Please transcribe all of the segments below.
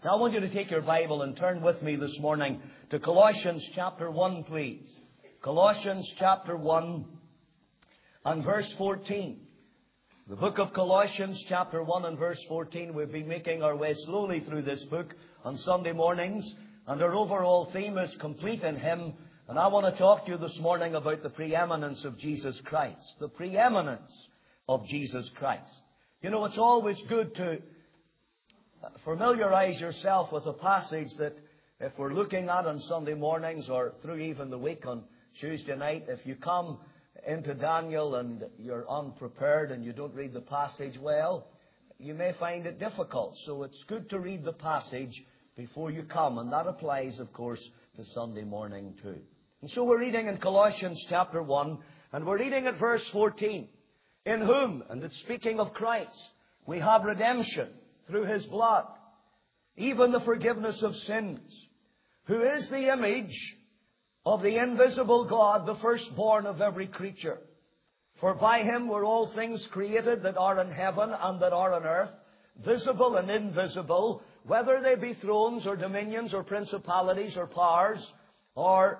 Now I want you to take your Bible and turn with me this morning to Colossians chapter 1, please. Colossians chapter 1 and verse 14. The book of Colossians chapter 1 and verse 14. We've been making our way slowly through this book on Sunday mornings, and our overall theme is complete in Him. And I want to talk to you this morning about the preeminence of Jesus Christ. The preeminence of Jesus Christ. You know, it's always good to familiarize yourself with a passage that if we're looking at on Sunday mornings or through even the week on Tuesday night, if you come into Daniel and you're unprepared and you don't read the passage well, you may find it difficult. So it's good to read the passage before you come, and that applies, of course, to Sunday morning too. And so we're reading in Colossians chapter 1, and we're reading at verse 14. In whom, and it's speaking of Christ, we have redemption through His blood, even the forgiveness of sins, who is the image of the invisible God, the firstborn of every creature. For by Him were all things created that are in heaven and that are on earth, visible and invisible, whether they be thrones or dominions or principalities or powers, all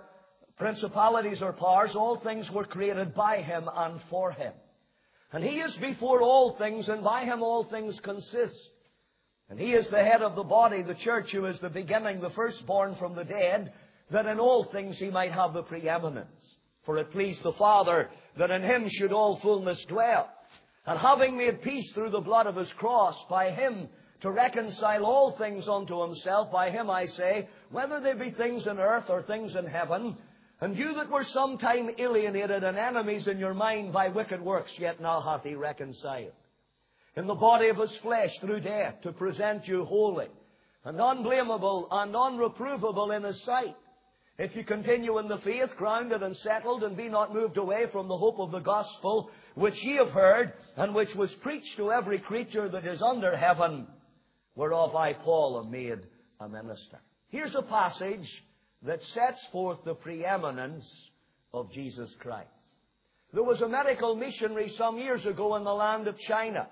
things were created by Him and for Him. And He is before all things, and by Him all things consist. And He is the head of the body, the church, who is the beginning, the firstborn from the dead, that in all things He might have the preeminence. For it pleased the Father that in Him should all fullness dwell. And having made peace through the blood of His cross, by Him to reconcile all things unto Himself, by Him I say, whether they be things in earth or things in heaven, and you that were sometime alienated and enemies in your mind by wicked works, yet now hath He reconciled in the body of His flesh through death, to present you holy and unblameable and unreprovable in His sight, if you continue in the faith, grounded and settled, and be not moved away from the hope of the gospel, which ye have heard, and which was preached to every creature that is under heaven, whereof I, Paul, am made a minister. Here's a passage that sets forth the preeminence of Jesus Christ. There was a medical missionary some years ago in the land of China.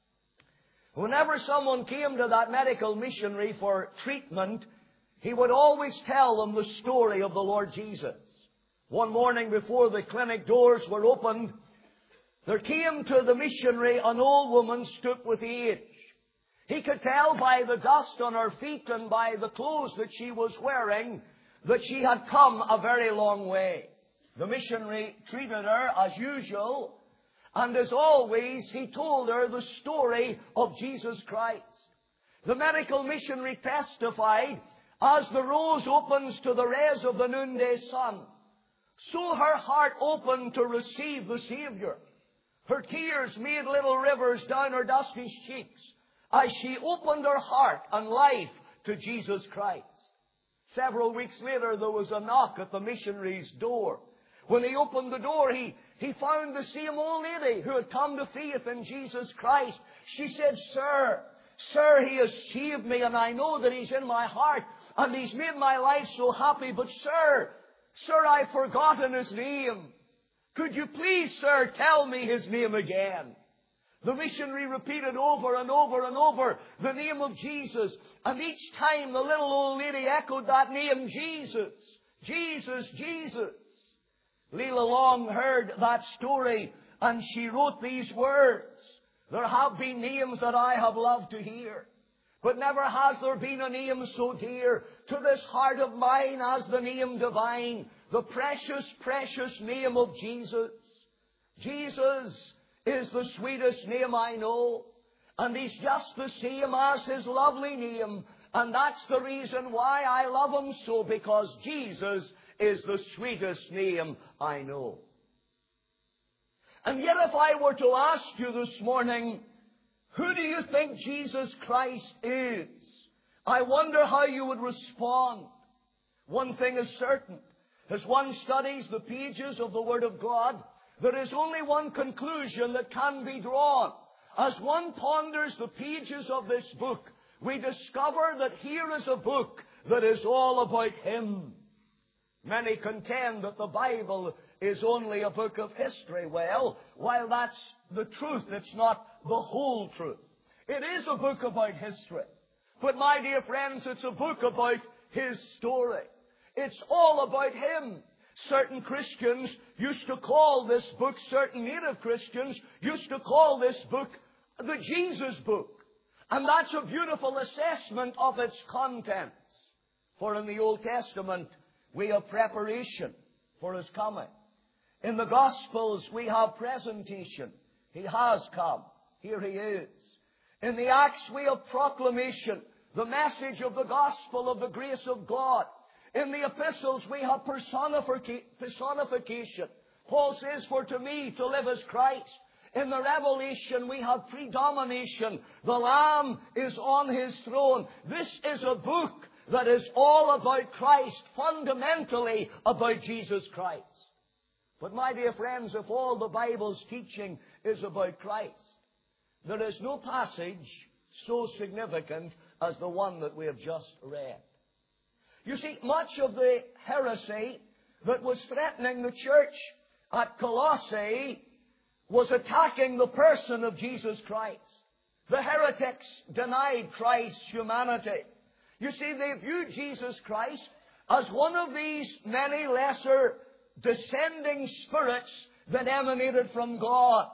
Whenever someone came to that medical missionary for treatment, he would always tell them the story of the Lord Jesus. One morning before the clinic doors were opened, there came to the missionary an old woman stooped with age. He could tell by the dust on her feet and by the clothes that she was wearing that she had come a very long way. The missionary treated her as usual, and as always, he told her the story of Jesus Christ. The medical missionary testified, as the rose opens to the rays of the noonday sun, so her heart opened to receive the Savior. Her tears made little rivers down her dusty cheeks as she opened her heart and life to Jesus Christ. Several weeks later, there was a knock at the missionary's door. When he opened the door, he found the same old lady who had come to faith in Jesus Christ. She said, Sir, He has saved me, and I know that He's in my heart, and He's made my life so happy. But Sir, I've forgotten His name. Could you please, Sir, tell me His name again? The missionary repeated over and over and over the name of Jesus. And each time the little old lady echoed that name, Jesus, Jesus, Jesus. Leela Long heard that story and she wrote these words. There have been names that I have loved to hear, but never has there been a name so dear to this heart of mine as the name divine, the precious, precious name of Jesus. Jesus is the sweetest name I know, and He's just the same as His lovely name, and that's the reason why I love Him so, because Jesus is the sweetest name I know. And yet if I were to ask you this morning, who do you think Jesus Christ is? I wonder how you would respond. One thing is certain. As one studies the pages of the Word of God, there is only one conclusion that can be drawn. As one ponders the pages of this book, we discover that here is a book that is all about Him. Many contend that the Bible is only a book of history. Well, while that's the truth, it's not the whole truth. It is a book about history. But my dear friends, it's a book about His story. It's all about Him. Certain Christians used to call this book, certain native Christians used to call this book the Jesus book. And that's a beautiful assessment of its contents. For in the Old Testament, we have preparation for His coming. In the Gospels, we have presentation. He has come. Here He is. In the Acts, we have proclamation, the message of the gospel of the grace of God. In the epistles, we have personification. Paul says, for to me to live is Christ. In the Revelation, we have predomination. The Lamb is on His throne. This is a book that is all about Christ, fundamentally about Jesus Christ. But my dear friends, if all the Bible's teaching is about Christ, there is no passage so significant as the one that we have just read. You see, much of the heresy that was threatening the church at Colossae was attacking the person of Jesus Christ. The heretics denied Christ's humanity. You see, they viewed Jesus Christ as one of these many lesser descending spirits that emanated from God.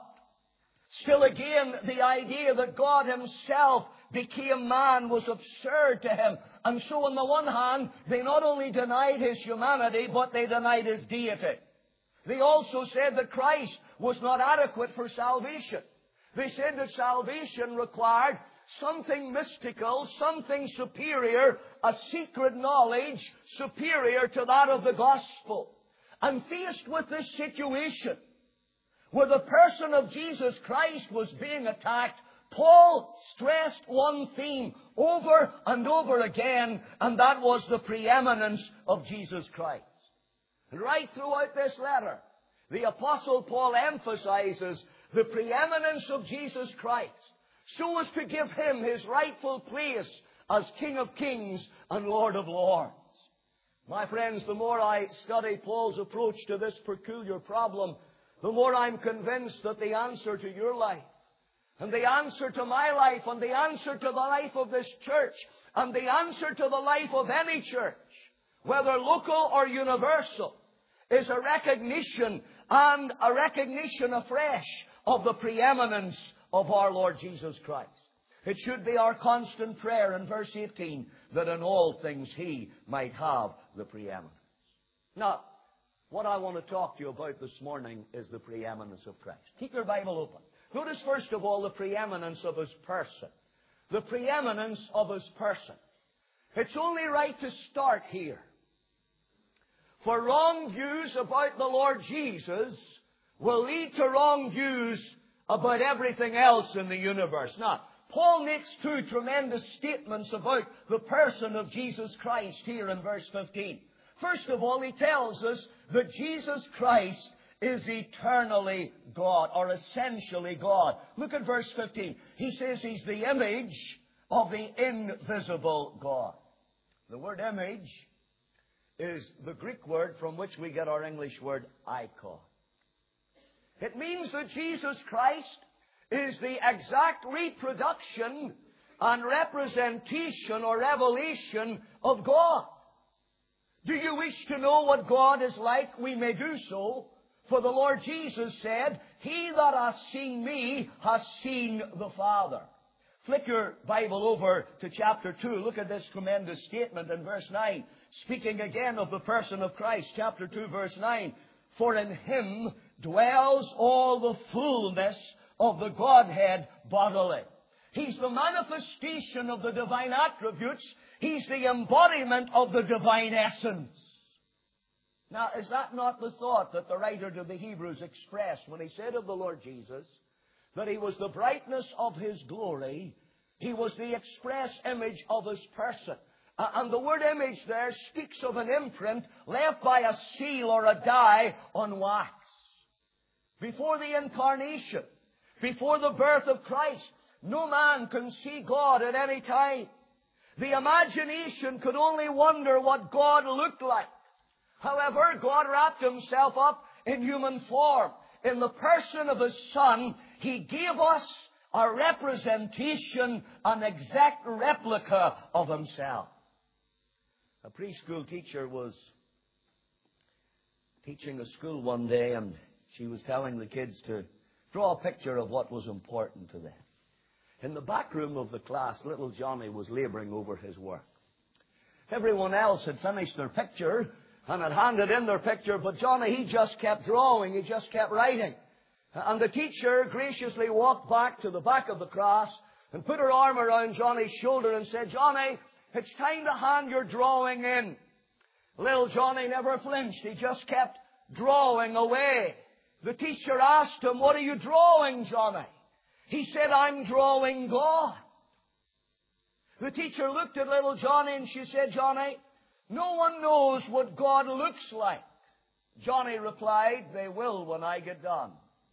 Still again, the idea that God Himself became man was absurd to him. And so on the one hand, they not only denied His humanity, but they denied His deity. They also said that Christ was not adequate for salvation. They said that salvation required something mystical, something superior, a secret knowledge superior to that of the gospel. And faced with this situation, where the person of Jesus Christ was being attacked, Paul stressed one theme over and over again, and that was the preeminence of Jesus Christ. Right throughout this letter, the Apostle Paul emphasizes the preeminence of Jesus Christ, so as to give Him His rightful place as King of Kings and Lord of Lords. My friends, the more I study Paul's approach to this peculiar problem, the more I'm convinced that the answer to your life, and the answer to my life, and the answer to the life of this church, and the answer to the life of any church, whether local or universal, is a recognition, and a recognition afresh of the preeminence of our Lord Jesus Christ. It should be our constant prayer in verse 18 that in all things He might have the preeminence. Now, what I want to talk to you about this morning is the preeminence of Christ. Keep your Bible open. Notice first of all the preeminence of His person. The preeminence of His person. It's only right to start here. For wrong views about the Lord Jesus will lead to wrong views about everything else in the universe. Now, Paul makes two tremendous statements about the person of Jesus Christ here in verse 15. First of all, he tells us that Jesus Christ is eternally God, or essentially God. Look at verse 15. He says He's the image of the invisible God. The word image is the Greek word from which we get our English word icon. It means that Jesus Christ is the exact reproduction and representation or revelation of God. Do you wish to know what God is like? We may do so. For the Lord Jesus said, He that hath seen me hath seen the Father. Flick your Bible over to chapter 2. Look at this tremendous statement in verse 9. Speaking again of the person of Christ. Chapter 2, verse 9. For in Him dwells all the fullness of the Godhead bodily. He's the manifestation of the divine attributes. He's the embodiment of the divine essence. Now, is that not the thought that the writer to the Hebrews expressed when he said of the Lord Jesus that He was the brightness of His glory, He was the express image of His person? And the word image there speaks of an imprint left by a seal or a dye on wax. Before the incarnation, before the birth of Christ, no man can see God at any time. The imagination could only wonder what God looked like. However, God wrapped Himself up in human form. In the person of His Son, He gave us a representation, an exact replica of Himself. A preschool teacher was teaching a school one day, and she was telling the kids to draw a picture of what was important to them. In the back room of the class, little Johnny was laboring over his work. Everyone else had finished their picture and had handed in their picture, but Johnny, he just kept drawing, he just kept writing. And the teacher graciously walked back to the back of the class and put her arm around Johnny's shoulder and said, "Johnny, it's time to hand your drawing in." Little Johnny never flinched. He just kept drawing away. The teacher asked him, "What are you drawing, Johnny?" He said, "I'm drawing God." The teacher looked at little Johnny and she said, "Johnny, no one knows what God looks like." Johnny replied, "They will when I get done."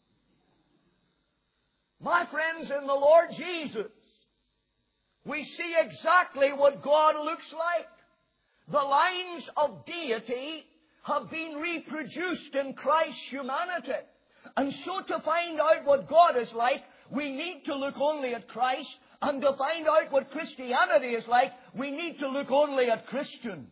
My friends, in the Lord Jesus, we see exactly what God looks like. The lines of deity have been reproduced in Christ's humanity. And so to find out what God is like, we need to look only at Christ. And to find out what Christianity is like, we need to look only at Christians.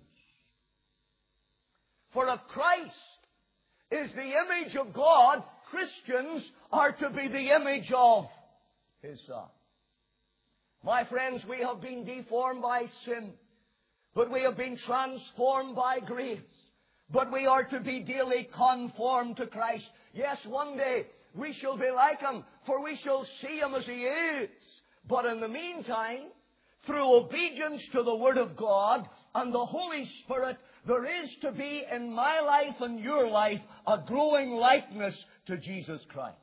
For if Christ is the image of God, Christians are to be the image of His Son. My friends, we have been deformed by sin, but we have been transformed by grace. But we are to be daily conformed to Christ. Yes, one day we shall be like Him, for we shall see Him as He is. But in the meantime, through obedience to the Word of God and the Holy Spirit, there is to be in my life and your life a growing likeness to Jesus Christ.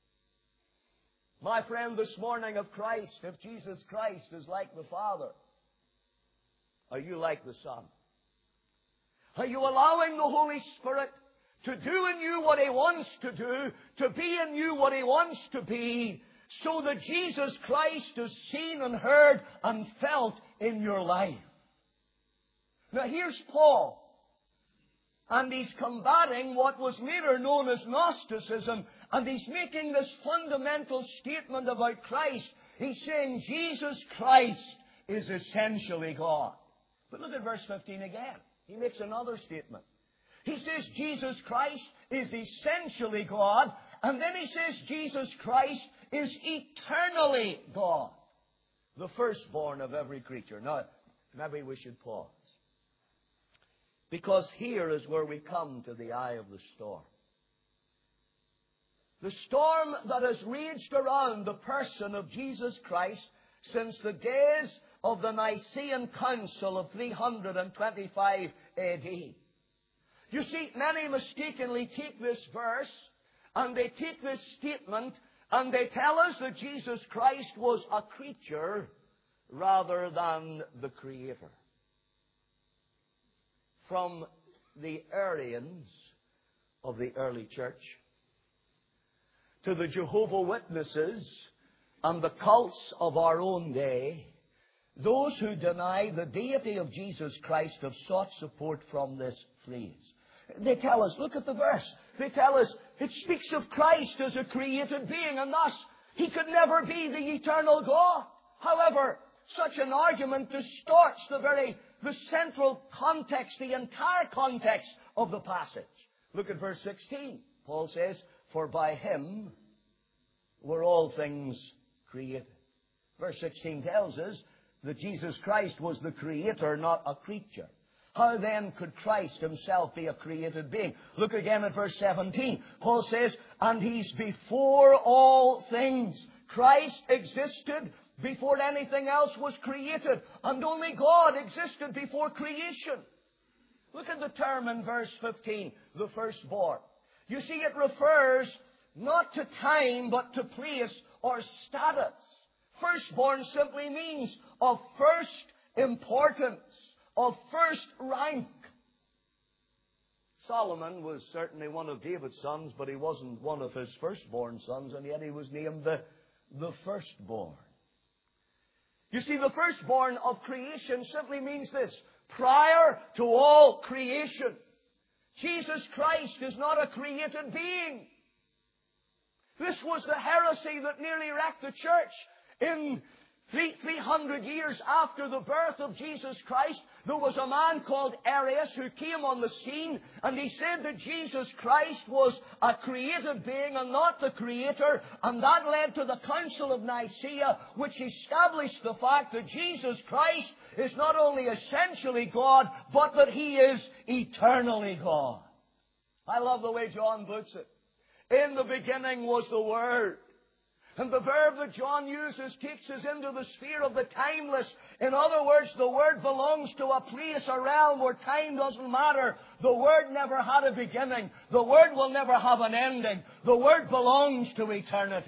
My friend, this morning, if Jesus Christ is like the Father, are you like the Son? Are you allowing the Holy Spirit to do in you what He wants to do, to be in you what He wants to be, so that Jesus Christ is seen and heard and felt in your life? Now here's Paul, and he's combating what was later known as Gnosticism, and he's making this fundamental statement about Christ. He's saying Jesus Christ is essentially God. But look at verse 15 again. He makes another statement. He says Jesus Christ is essentially God, and then he says Jesus Christ is eternally God, the firstborn of every creature. Now, maybe we should pause, because here is where we come to the eye of the storm. The storm that has raged around the person of Jesus Christ since the days of the Nicene Council of 325 A.D. You see, many mistakenly take this verse and they take this statement and they tell us that Jesus Christ was a creature rather than the Creator. From the Arians of the early church to the Jehovah's Witnesses and the cults of our own day, those who deny the deity of Jesus Christ have sought support from this phrase. They tell us, look at the verse. They tell us it speaks of Christ as a created being, and thus He could never be the eternal God. However, such an argument distorts the central context, the entire context of the passage. Look at verse 16. Paul says, "For by Him were all things created." Verse 16 tells us that Jesus Christ was the Creator, not a creature. How then could Christ Himself be a created being? Look again at verse 17. Paul says, "And He's before all things." Christ existed before anything else was created, and only God existed before creation. Look at the term in verse 15, the firstborn. You see, it refers not to time, but to place or status. Firstborn simply means of first importance, of first rank. Solomon was certainly one of David's sons, but he wasn't one of his firstborn sons, and yet he was named the firstborn. You see, the firstborn of creation simply means this: prior to all creation. Jesus Christ is not a created being. This was the heresy that nearly wrecked the church. In 300 years after the birth of Jesus Christ, there was a man called Arius who came on the scene, and he said that Jesus Christ was a created being and not the Creator, and that led to the Council of Nicaea, which established the fact that Jesus Christ is not only essentially God, but that He is eternally God. I love the way John puts it. In the beginning was the Word. And the verb that John uses takes us into the sphere of the timeless. In other words, the Word belongs to a place, a realm where time doesn't matter. The Word never had a beginning. The Word will never have an ending. The Word belongs to eternity.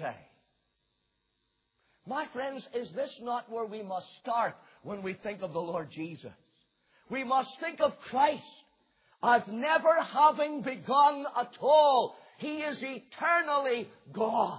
My friends, is this not where we must start when we think of the Lord Jesus? We must think of Christ as never having begun at all. He is eternally God.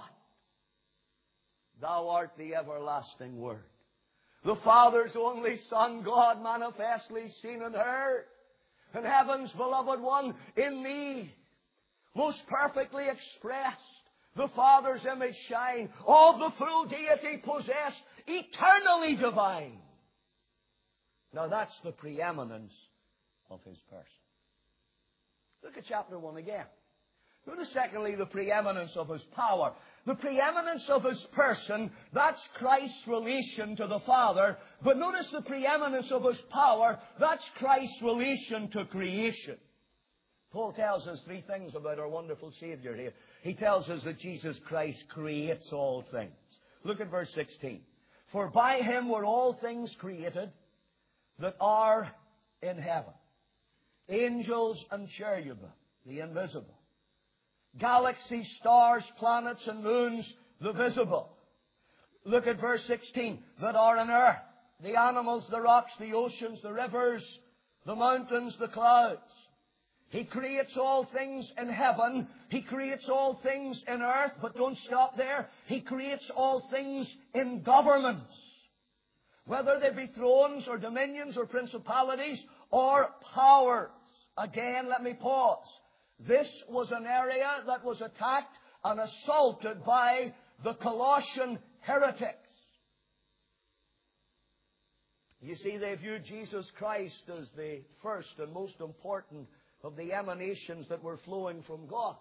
Thou art the everlasting Word, the Father's only Son, God manifestly seen and heard, and heaven's beloved one in thee, most perfectly expressed, the Father's image shine, all the full deity possessed, eternally divine. Now that's the preeminence of His person. Look at chapter 1 again. Notice secondly the preeminence of His power. The preeminence of His person, that's Christ's relation to the Father. But notice the preeminence of His power, that's Christ's relation to creation. Paul tells us three things about our wonderful Savior here. He tells us that Jesus Christ creates all things. Look at verse 16. For by Him were all things created that are in heaven. Angels and cherubim, the invisible. Galaxies, stars, planets, and moons, the visible. Look at verse 16. That are on earth. The animals, the rocks, the oceans, the rivers, the mountains, the clouds. He creates all things in heaven. He creates all things in earth. But don't stop there. He creates all things in governments. Whether they be thrones or dominions or principalities or powers. Again, let me pause. This was an area that was attacked and assaulted by the Colossian heretics. You see, they viewed Jesus Christ as the first and most important of the emanations that were flowing from God.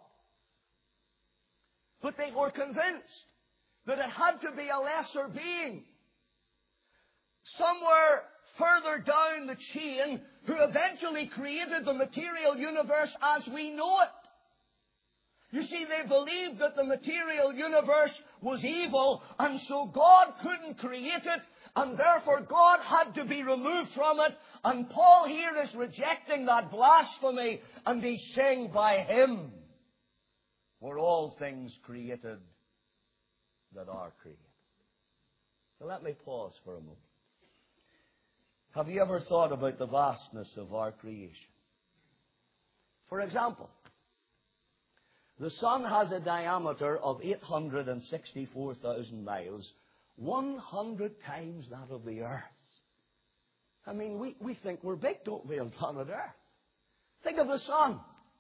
But they were convinced that it had to be a lesser being, somewhere further down the chain, who eventually created the material universe as we know it. You see, they believed that the material universe was evil, and so God couldn't create it, and therefore God had to be removed from it. And Paul here is rejecting that blasphemy, and he's saying, by Him were all things created that are created. So let me pause for a moment. Have you ever thought about the vastness of our creation? For example, the sun has a diameter of 864,000 miles, 100 times that of the Earth. I mean, we think we're big, don't we, on planet Earth? Think of the sun.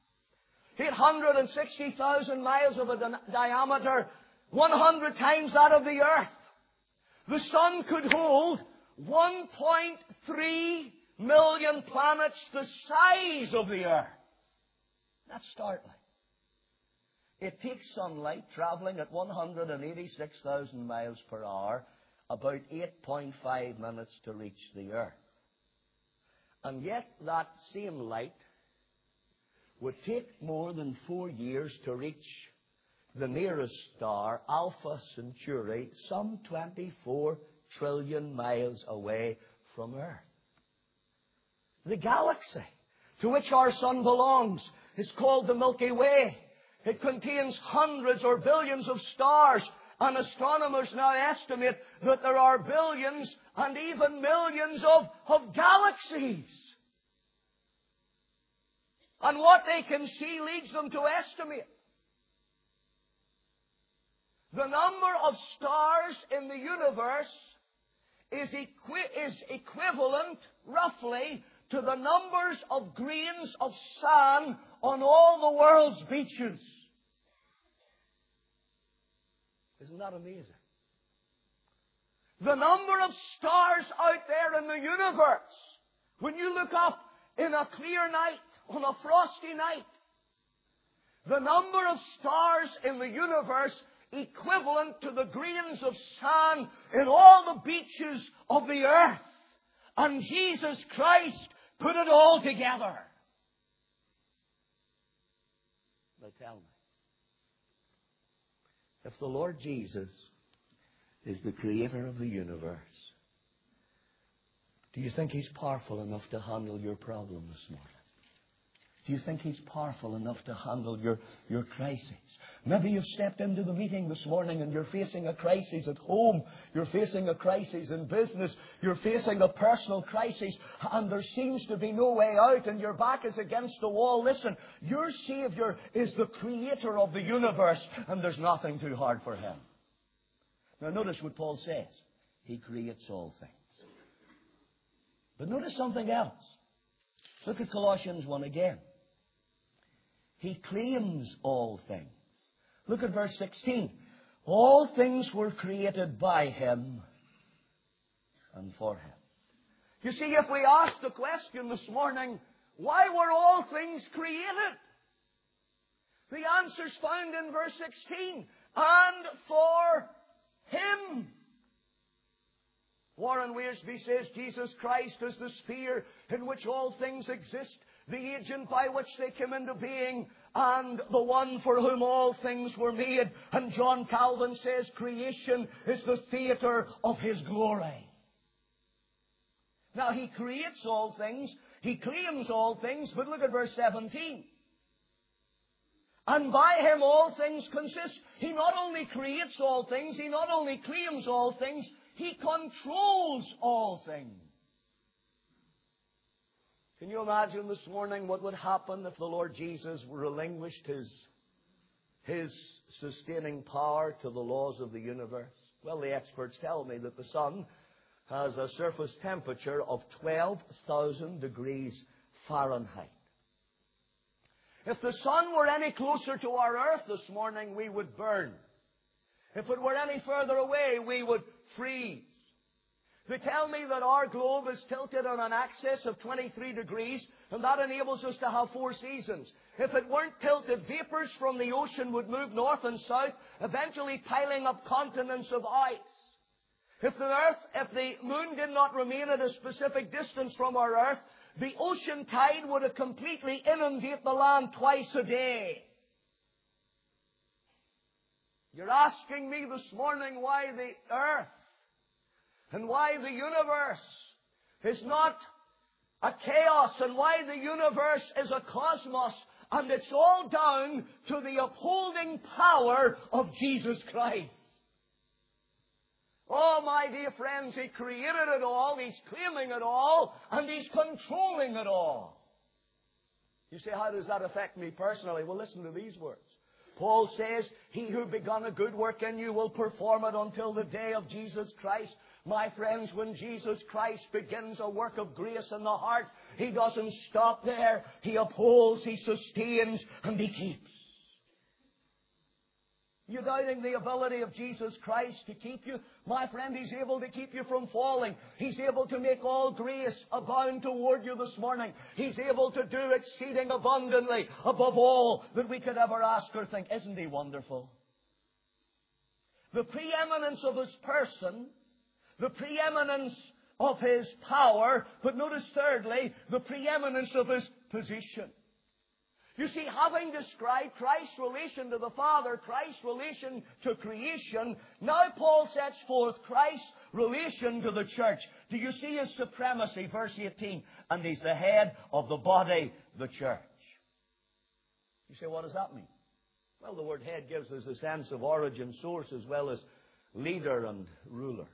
860,000 miles of a diameter, 100 times that of the Earth. The sun could hold 1.3 million planets the size of the Earth. That's startling. It takes sunlight traveling at 186,000 miles per hour about 8.5 minutes to reach the Earth. And yet that same light would take more than 4 years to reach the nearest star, Alpha Centauri, some 24 trillion miles away from Earth. The galaxy to which our sun belongs is called the Milky Way. It contains hundreds or billions of stars, and astronomers now estimate that there are billions and even millions of galaxies. And what they can see leads them to estimate the number of stars in the universe is equivalent, roughly, to the numbers of grains of sand on all the world's beaches. Isn't that amazing? The number of stars out there in the universe, when you look up in a clear night, on a frosty night, the number of stars in the universe equivalent to the grains of sand in all the beaches of the earth. And Jesus Christ put it all together. Now tell me, if the Lord Jesus is the creator of the universe, do you think He's powerful enough to handle your problem this morning? Do you think He's powerful enough to handle your crises? Maybe you've stepped into the meeting this morning and you're facing a crisis at home. You're facing a crisis in business. You're facing a personal crisis. And there seems to be no way out and your back is against the wall. Listen, your Savior is the creator of the universe and there's nothing too hard for Him. Now notice what Paul says. He creates all things. But notice something else. Look at Colossians 1 again. He claims all things. Look at verse 16. All things were created by Him and for Him. You see, if we ask the question this morning, why were all things created? The answer's found in verse 16. And for Him. Warren Wiersbe says Jesus Christ is the sphere in which all things exist, the agent by which they came into being, and the one for whom all things were made. And John Calvin says creation is the theatre of His glory. Now, He creates all things, He claims all things, but look at verse 17. And by Him all things consist. He not only creates all things, He not only claims all things, He controls all things. Can you imagine this morning what would happen if the Lord Jesus relinquished His sustaining power to the laws of the universe? Well, the experts tell me that the sun has a surface temperature of 12,000 degrees Fahrenheit. If the sun were any closer to our earth this morning, we would burn. If it were any further away, we would freeze. They tell me that our globe is tilted on an axis of 23 degrees, and that enables us to have 4 seasons. If it weren't tilted, vapors from the ocean would move north and south, eventually piling up continents of ice. If the moon did not remain at a specific distance from our earth, the ocean tide would have completely inundated the land twice a day. You're asking me this morning why the earth and why the universe is not a chaos and why the universe is a cosmos, and it's all down to the upholding power of Jesus Christ. Oh, my dear friends, He created it all, He's claiming it all, and He's controlling it all. You say, how does that affect me personally? Well, listen to these words. Paul says, He who begun a good work in you will perform it until the day of Jesus Christ. My friends, when Jesus Christ begins a work of grace in the heart, He doesn't stop there. He upholds, He sustains, and He keeps. You doubting the ability of Jesus Christ to keep you? My friend, He's able to keep you from falling. He's able to make all grace abound toward you this morning. He's able to do exceeding abundantly above all that we could ever ask or think. Isn't He wonderful? The preeminence of His person, the preeminence of His power, but notice thirdly, the preeminence of His position. You see, having described Christ's relation to the Father, Christ's relation to creation, now Paul sets forth Christ's relation to the church. Do you see His supremacy? Verse 18. And He's the head of the body, the church. You say, what does that mean? Well, the word head gives us a sense of origin, source, as well as leader and ruler.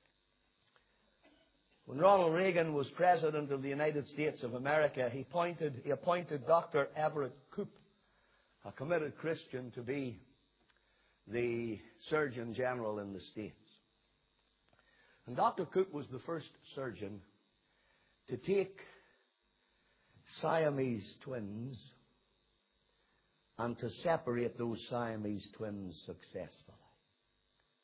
When Ronald Reagan was President of the United States of America, he appointed Dr. Everett Koop, a committed Christian, to be the Surgeon General in the States. And Dr. Koop was the first surgeon to take Siamese twins and to separate those Siamese twins successfully.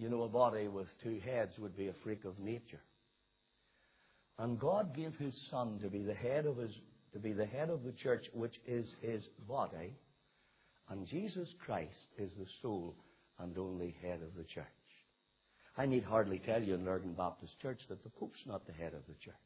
You know, a body with two heads would be a freak of nature. And God gave His Son to be the head of the church, which is His body. And Jesus Christ is the sole and only head of the church. I need hardly tell you in Lurgan Baptist Church that the Pope's not the head of the church.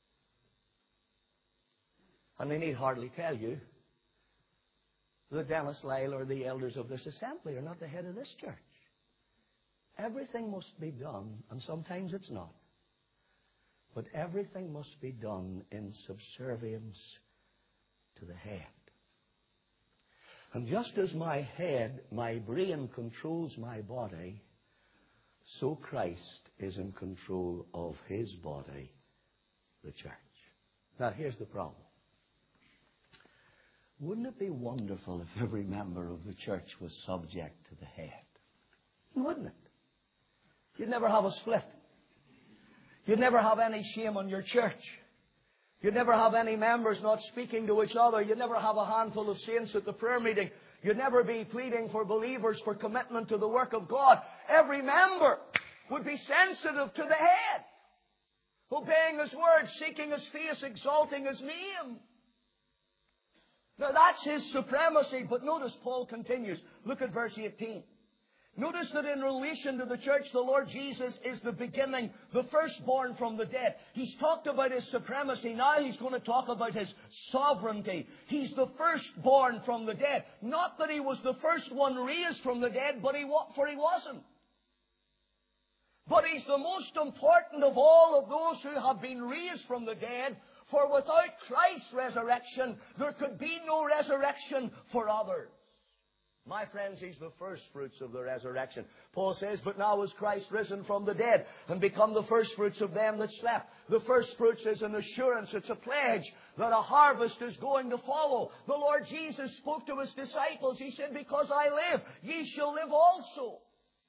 And I need hardly tell you that Dennis Lyle or the elders of this assembly are not the head of this church. Everything must be done, and sometimes it's not, but everything must be done in subservience to the head. And just as my head, my brain controls my body, so Christ is in control of His body, the church. Now, here's the problem. Wouldn't it be wonderful if every member of the church was subject to the head? Wouldn't it? You'd never have a split. You'd never have any shame on your church. You'd never have any members not speaking to each other. You'd never have a handful of saints at the prayer meeting. You'd never be pleading for believers for commitment to the work of God. Every member would be sensitive to the head, obeying His word, seeking His face, exalting His name. Now that's His supremacy, but notice Paul continues. Look at verse 18. Notice that in relation to the church, the Lord Jesus is the beginning, the firstborn from the dead. He's talked about His supremacy. Now He's going to talk about His sovereignty. He's the firstborn from the dead. Not that He was the first one raised from the dead, but He wasn't. But He's the most important of all of those who have been raised from the dead. For without Christ's resurrection, there could be no resurrection for others. My friends, He's the first fruits of the resurrection. Paul says, but now is Christ risen from the dead and become the first fruits of them that slept. The first fruits is an assurance, it's a pledge that a harvest is going to follow. The Lord Jesus spoke to His disciples. He said, because I live, ye shall live also.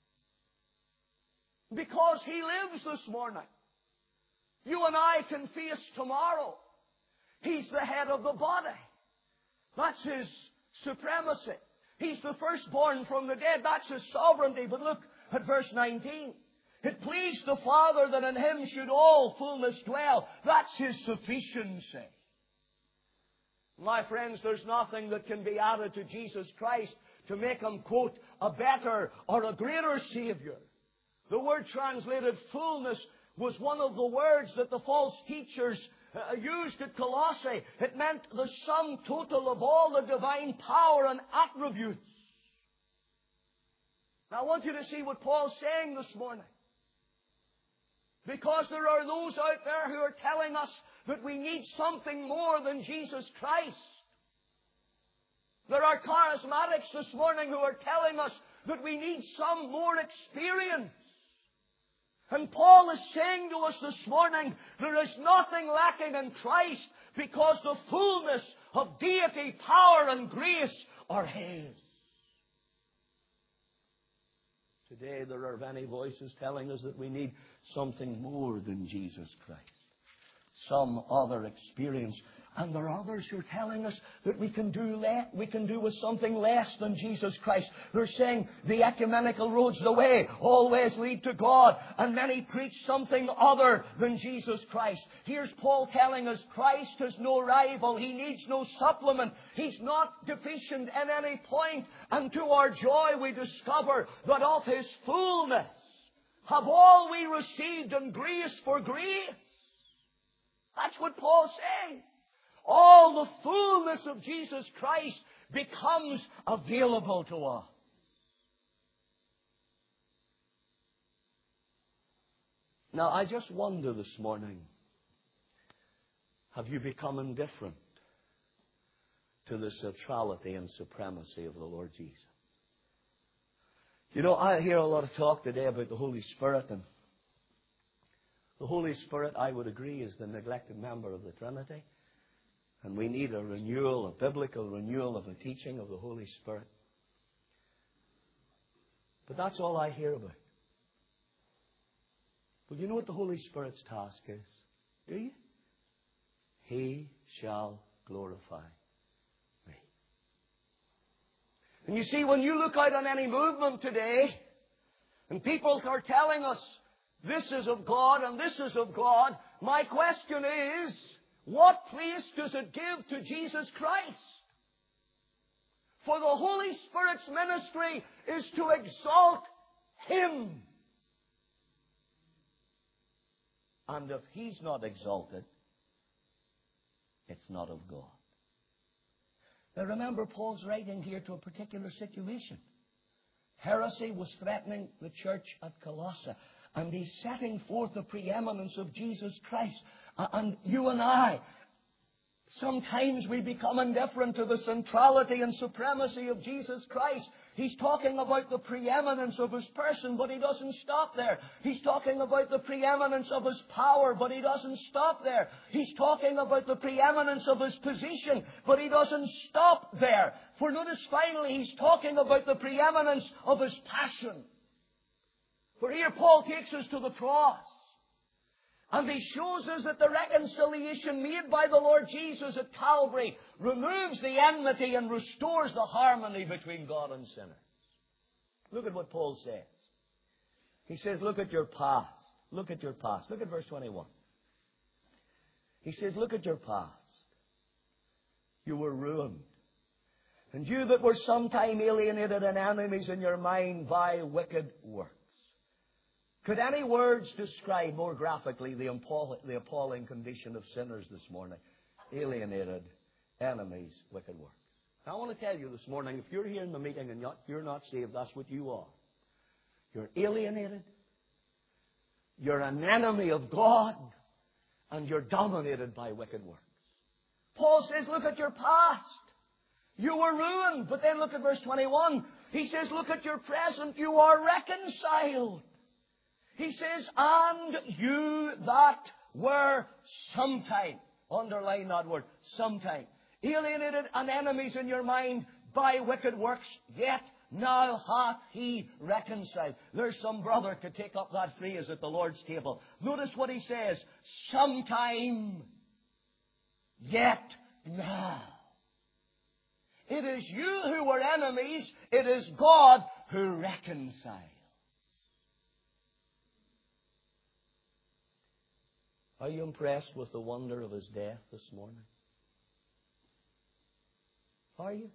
Because He lives this morning, you and I can face tomorrow. He's the head of the body. That's His supremacy. He's the firstborn from the dead. That's His sovereignty. But look at verse 19. It pleased the Father that in Him should all fullness dwell. That's His sufficiency. My friends, there's nothing that can be added to Jesus Christ to make Him, quote, a better or a greater Savior. The word translated fullness was one of the words that the false teachers used at Colossae. It meant the sum total of all the divine power and attributes. Now I want you to see what Paul's saying this morning. Because there are those out there who are telling us that we need something more than Jesus Christ. There are charismatics this morning who are telling us that we need some more experience. And Paul is saying to us this morning, there is nothing lacking in Christ because the fullness of deity, power and grace are His. Today there are many voices telling us that we need something more than Jesus Christ. Some other experience. And there are others who are telling us that we can do with something less than Jesus Christ. They're saying the ecumenical road's the way, all ways lead to God. And many preach something other than Jesus Christ. Here's Paul telling us Christ has no rival. He needs no supplement. He's not deficient in any point. And to our joy we discover that of His fullness have all we received in grace for grace. That's what Paul's saying. All the fullness of Jesus Christ becomes available to us. Now, I just wonder this morning, have you become indifferent to the centrality and supremacy of the Lord Jesus? You know, I hear a lot of talk today about the Holy Spirit, and the Holy Spirit, I would agree, is the neglected member of the Trinity. And we need a renewal, a biblical renewal of the teaching of the Holy Spirit. But that's all I hear about. But you know what the Holy Spirit's task is? Do you? He shall glorify me. And you see, when you look out on any movement today, And people are telling us this is of God and this is of God. My question is, what place does it give to Jesus Christ? For the Holy Spirit's ministry is to exalt Him. And if He's not exalted, it's not of God. Now remember, Paul's writing here to a particular situation. Heresy was threatening the church at Colossae. And he's setting forth the preeminence of Jesus Christ. And you and I, sometimes we become indifferent to the centrality and supremacy of Jesus Christ. He's talking about the preeminence of His person, but He doesn't stop there. He's talking about the preeminence of His power, but He doesn't stop there. He's talking about the preeminence of His position, but He doesn't stop there. For notice finally, He's talking about the preeminence of His passion. For here Paul takes us to the cross. And he shows us that the reconciliation made by the Lord Jesus at Calvary removes the enmity and restores the harmony between God and sinners. Look at what Paul says. He says, look at your past. Look at your past. Look at verse 21. He says, look at your past. You were ruined. And you that were sometime alienated and enemies in your mind by wicked works. Could any words describe more graphically the appalling condition of sinners this morning? Alienated, enemies, wicked works. Now, I want to tell you this morning, if you're here in the meeting and you're not saved, that's what you are. You're alienated, you're an enemy of God, and you're dominated by wicked works. Paul says, look at your past. You were ruined. But then look at verse 21. He says, look at your present. You are reconciled. He says, and you that were sometime, underline that word, sometime, alienated and enemies in your mind by wicked works, yet now hath He reconciled. There's some brother could take up that phrase at the Lord's table. Notice what he says, sometime, yet now. It is you who were enemies, it is God who reconciled. Are you impressed with the wonder of His death this morning? Are you?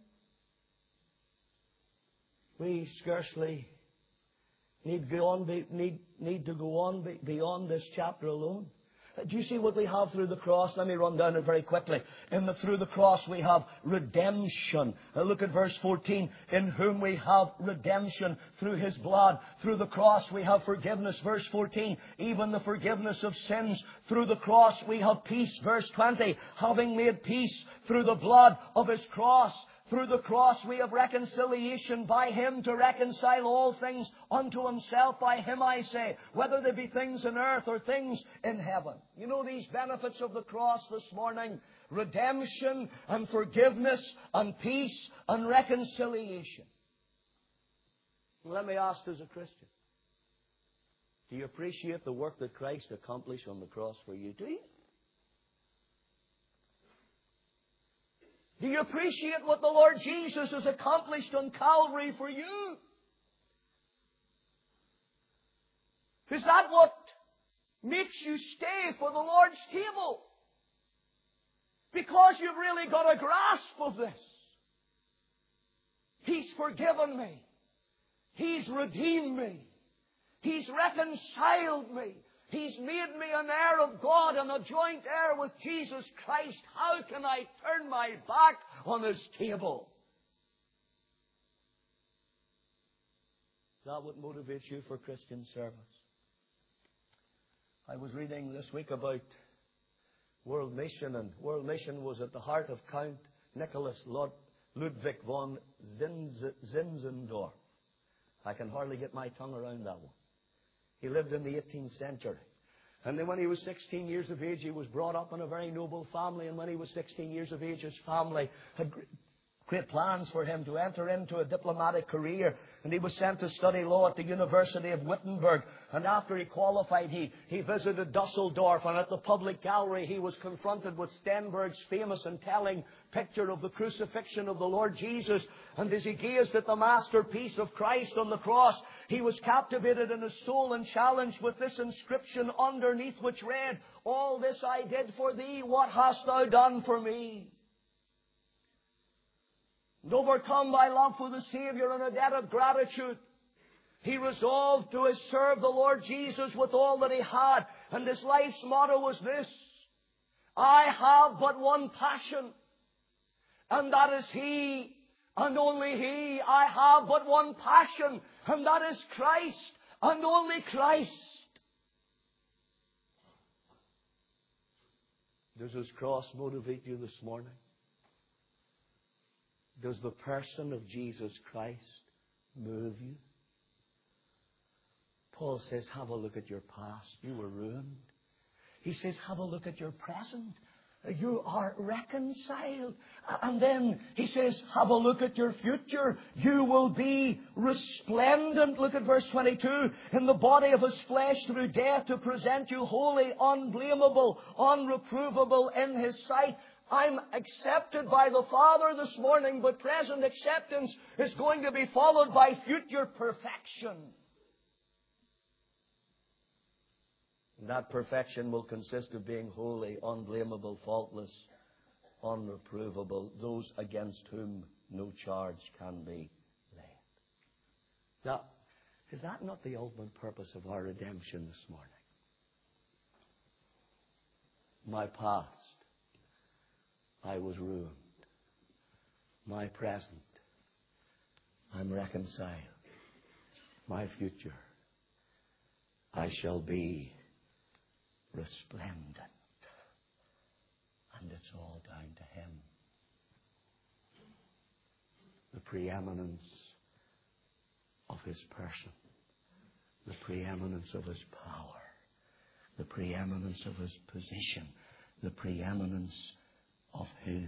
We scarcely need to go on beyond this chapter alone. Do you see what we have through the cross? Let me run down it very quickly. Through the cross we have redemption. Now look at verse 14. In whom we have redemption through His blood. Through the cross we have forgiveness. Verse 14. Even the forgiveness of sins. Through the cross we have peace. Verse 20. Having made peace through the blood of His cross. Through the cross we have reconciliation by Him to reconcile all things unto Himself. By Him I say, whether they be things in earth or things in heaven. You know these benefits of the cross this morning? Redemption and forgiveness and peace and reconciliation. Let me ask as a Christian, do you appreciate the work that Christ accomplished on the cross for you? Do you? Do you appreciate what the Lord Jesus has accomplished on Calvary for you? Is that what makes you stay for the Lord's table? Because you've really got a grasp of this. He's forgiven me. He's redeemed me. He's reconciled me. He's made me an heir of God and a joint heir with Jesus Christ. How can I turn my back on His table? Is that what motivates you for Christian service? I was reading this week about World Mission, and World Mission was at the heart of Count Nicholas Ludwig von Zinzendorf. I can hardly get my tongue around that one. He lived in the 18th century. And then when he was 16 years of age, he was brought up in a very noble family. And when he was 16 years of age, his family Great plans for him to enter into a diplomatic career. And he was sent to study law at the University of Wittenberg. And after he qualified, he visited Dusseldorf. And at the public gallery, he was confronted with Stenberg's famous and telling picture of the crucifixion of the Lord Jesus. And as he gazed at the masterpiece of Christ on the cross, he was captivated in his soul and challenged with this inscription underneath, which read, "All this I did for thee, what hast thou done for me?" And overcome by love for the Savior and a debt of gratitude, he resolved to serve the Lord Jesus with all that he had. And his life's motto was this: I have but one passion, and that is He, and only He. I have but one passion, and that is Christ, and only Christ. Does His cross motivate you this morning? Does the person of Jesus Christ move you? Paul says, have a look at your past. You were ruined. He says, have a look at your present. You are reconciled. And then he says, have a look at your future. You will be resplendent. Look at verse 22. In the body of His flesh through death, to present you holy, unblameable, unreprovable in His sight. I'm accepted by the Father this morning, but present acceptance is going to be followed by future perfection. And that perfection will consist of being holy, unblameable, faultless, unreprovable, those against whom no charge can be laid. Now, is that not the ultimate purpose of our redemption this morning? My past, I was ruined. My present, I'm reconciled. My future, I shall be resplendent. And it's all down to Him. The preeminence of His person. The preeminence of His power. The preeminence of His position. The preeminence of His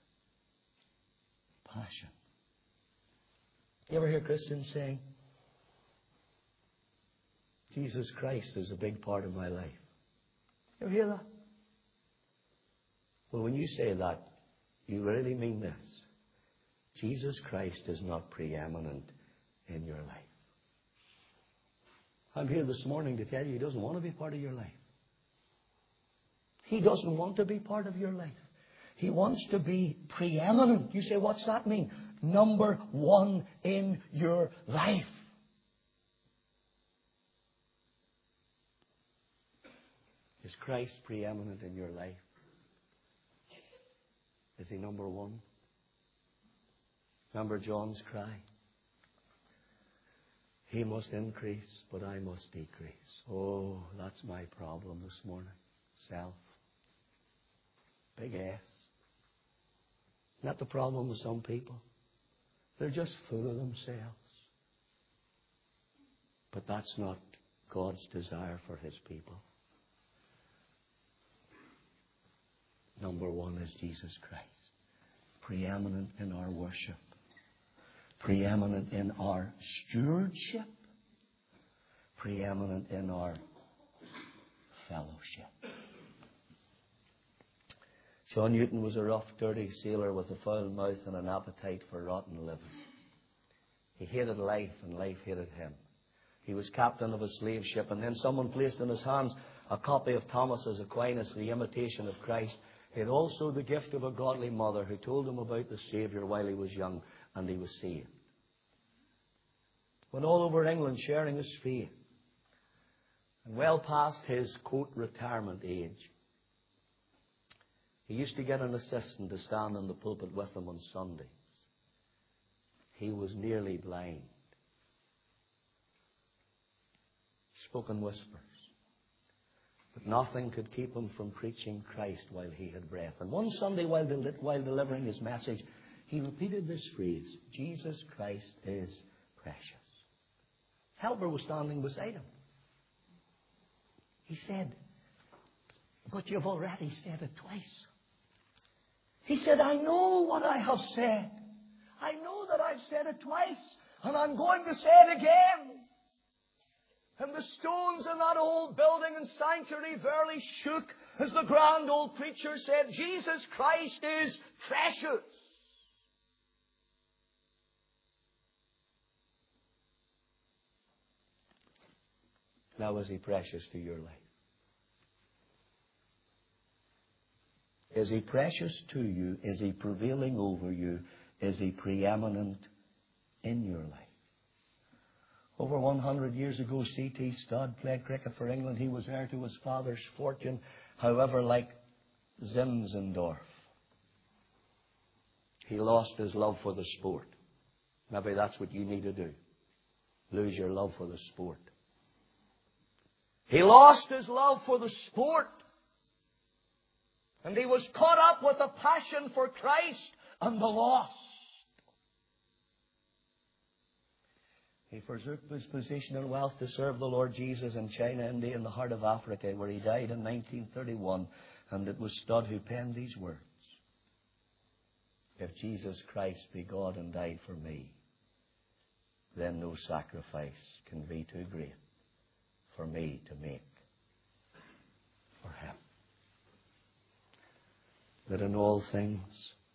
passion. You ever hear Christians saying, Jesus Christ is a big part of my life? You ever hear that? Well, when you say that, you really mean this. Jesus Christ is not preeminent in your life. I'm here this morning to tell you He doesn't want to be part of your life. He doesn't want to be part of your life. He wants to be preeminent. You say, what's that mean? Number one in your life. Is Christ preeminent in your life? Is He number one? Remember John's cry? He must increase, but I must decrease. Oh, that's my problem this morning. Self. Big S. Isn't that the problem with some people? They're just full of themselves. But that's not God's desire for His people. Number one is Jesus Christ. Preeminent in our worship. Preeminent in our stewardship. Preeminent in our fellowship. John Newton was a rough, dirty sailor with a foul mouth and an appetite for rotten living. He hated life and life hated him. He was captain of a slave ship, and then someone placed in his hands a copy of Thomas Aquinas, The Imitation of Christ. He had also the gift of a godly mother who told him about the Saviour while he was young, and he was saved. Went all over England sharing his faith. And well past his, quote, retirement age, he used to get an assistant to stand in the pulpit with him on Sundays. He was nearly blind. Spoke in whispers. But nothing could keep him from preaching Christ while he had breath. And one Sunday while delivering his message, he repeated this phrase, Jesus Christ is precious. Helper was standing beside him. He said, but you've already said it twice. He said, I know what I have said. I know that I've said it twice, and I'm going to say it again. And the stones in that old building and sanctuary verily shook as the grand old preacher said, Jesus Christ is precious. Now, is He precious to your life? Is He precious to you? Is He prevailing over you? Is He preeminent in your life? Over 100 years ago, C.T. Studd played cricket for England. He was heir to his father's fortune, however, like Zinzendorf. He lost his love for the sport. Maybe that's what you need to do. Lose your love for the sport. He lost his love for the sport. And he was caught up with a passion for Christ and the lost. He forsook his position and wealth to serve the Lord Jesus in China, India, and the heart of Africa, where he died in 1931. And it was Studd who penned these words. If Jesus Christ be God and died for me, then no sacrifice can be too great for me to make for Him. That in all things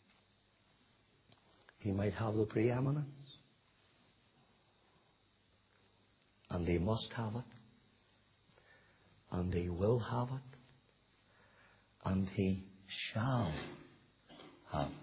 He might have the preeminence. And He must have it. And He will have it. And He shall have it.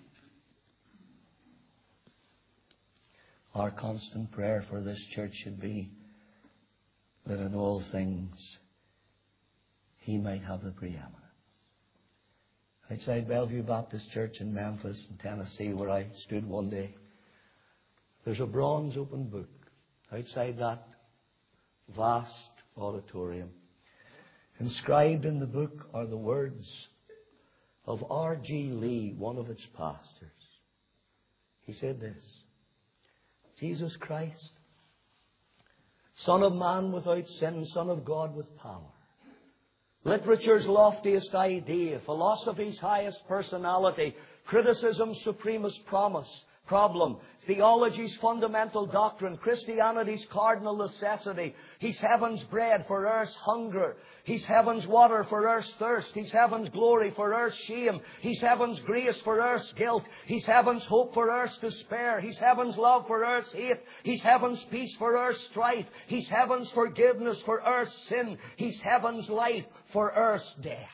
Our constant prayer for this church should be that in all things He might have the preeminence. Outside Bellevue Baptist Church in Memphis, in Tennessee, where I stood one day, there's a bronze open book outside that vast auditorium. Inscribed in the book are the words of R.G. Lee, one of its pastors. He said this: Jesus Christ, Son of man without sin, Son of God with power. Literature's loftiest idea, philosophy's highest personality, criticism's supremest problem, theology's fundamental doctrine, Christianity's cardinal necessity. He's heaven's bread for earth's hunger. He's heaven's water for earth's thirst. He's heaven's glory for earth's shame. He's heaven's grace for earth's guilt. He's heaven's hope for earth's despair. He's heaven's love for earth's hate. He's heaven's peace for earth's strife. He's heaven's forgiveness for earth's sin. He's heaven's life for earth's death.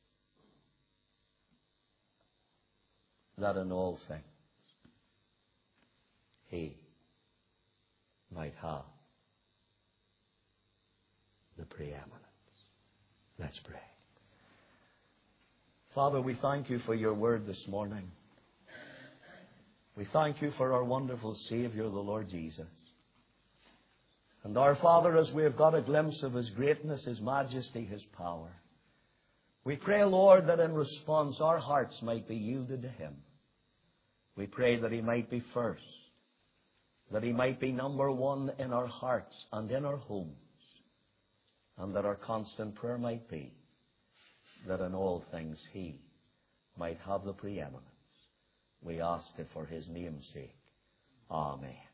That in all things He might have the preeminence. Let's pray. Father, we thank You for Your word this morning. We thank You for our wonderful Savior, the Lord Jesus. And our Father, as we have got a glimpse of His greatness, His majesty, His power, we pray, Lord, that in response our hearts might be yielded to Him. We pray that He might be first, that He might be number one in our hearts and in our homes, and that our constant prayer might be that in all things He might have the preeminence. We ask it for His name's sake. Amen.